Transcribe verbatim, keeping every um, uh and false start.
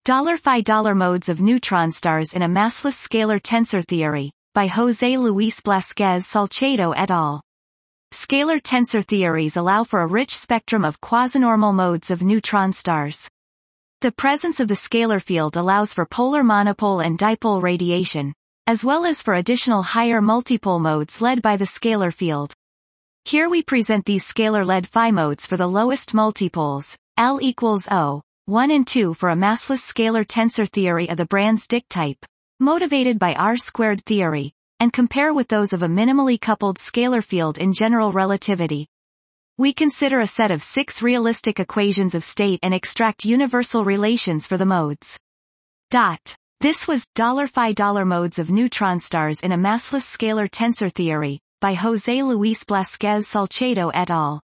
Phi modes of neutron stars in a massless scalar tensor theory, by José Luis Blasquez Salcedo et al. Scalar tensor theories allow for a rich spectrum of quasinormal modes of neutron stars. The presence of the scalar field allows for polar monopole and dipole radiation, as well as for additional higher multipole modes led by the scalar field. Here we present these scalar-led phi modes for the lowest multipoles, L equals zero, one and two for a massless scalar tensor theory of the Brans-Dicke type, motivated by R-squared theory, and compare with those of a minimally coupled scalar field in general relativity. We consider a set of six realistic equations of state and extract universal relations for the modes. Dot. This was $Phi modes of neutron stars in a massless scalar tensor theory, by José Luis Blasquez Salcedo et al.